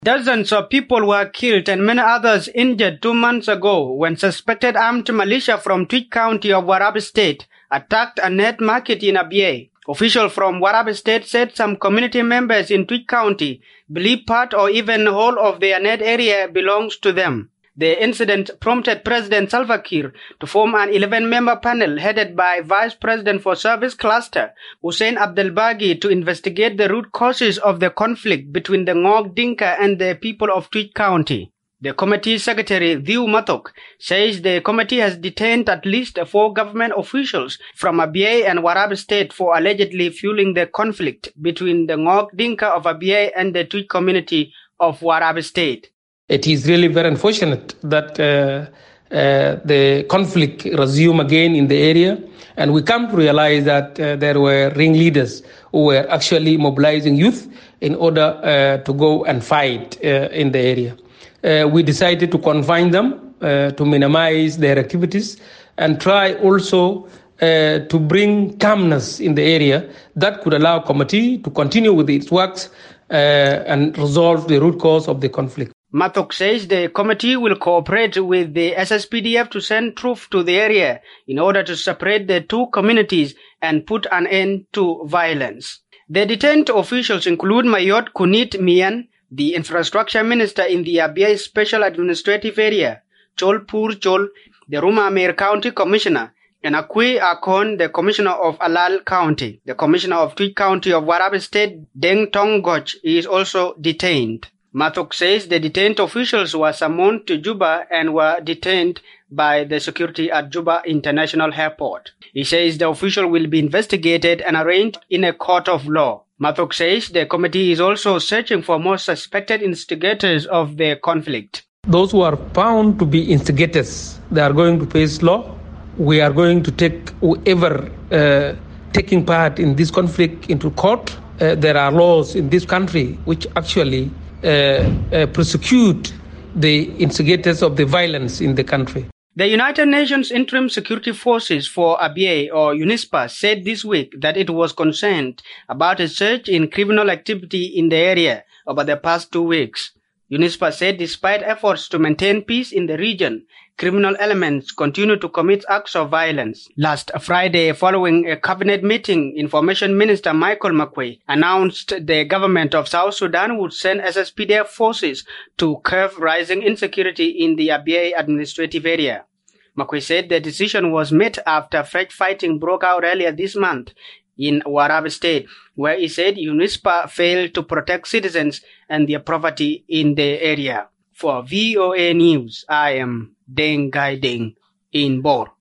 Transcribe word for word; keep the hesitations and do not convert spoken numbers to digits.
Dozens of people were killed and many others injured two months ago when suspected armed militia from Twitch County of Warab State attacked a net market in Abyei. Officials from Warab State said some community members in Twitch County believe part or even whole of their net area belongs to them. The incident prompted President Salva Kiir to form an eleven-member panel headed by Vice President for Service Cluster Hussein Abdelbagi to investigate the root causes of the conflict between the Ngok Dinka and the people of Twitch County. The committee secretary, Dhiu Mathok, says the committee has detained at least four government officials from Abyei and Warab State for allegedly fueling the conflict between the Ngok Dinka of Abyei and the Twitch community of Warab State. It is really very unfortunate that uh, uh, the conflict resumed again in the area, and we come to realize that uh, there were ringleaders who were actually mobilizing youth in order uh, to go and fight uh, in the area. Uh, we decided to confine them, uh, to minimize their activities, and try also uh, to bring calmness in the area that could allow committee to continue with its works uh, and resolve the root cause of the conflict. Mathok says the committee will cooperate with the S S P D F to send troops to the area in order to separate the two communities and put an end to violence. The detained officials include Mayot Kunit Mian, the infrastructure minister in the Abyei Special Administrative Area, Chol Pur Chol, the Rumamir County Commissioner, and Akui Akon, the Commissioner of Alal County. The Commissioner of Twitch County of Warab State, Deng Tong Goch, is also detained. Mathok says the detained officials were summoned to Juba and were detained by the security at Juba International Airport. He says the official will be investigated and arraigned in a court of law. Mathok says the committee is also searching for more suspected instigators of the conflict. Those who are found to be instigators, they are going to face law. We are going to take whoever uh, taking part in this conflict into court. Uh, there are laws in this country which actually Uh, uh, prosecute the instigators of the violence in the country. The United Nations Interim Security Forces for Abyei, or UNISPA, said this week that it was concerned about a surge in criminal activity in the area over the past two weeks. UNISPA said despite efforts to maintain peace in the region, criminal elements continue to commit acts of violence. Last Friday, following a cabinet meeting, Information Minister Michael Makwei announced the government of South Sudan would send S S P D F forces to curb rising insecurity in the Abyei administrative area. Makwei said the decision was made after fresh fighting broke out earlier this month in Warab State, where he said UNISPA failed to protect citizens and their property in the area. For V O A News, I am Deng Gai Deng in Bor.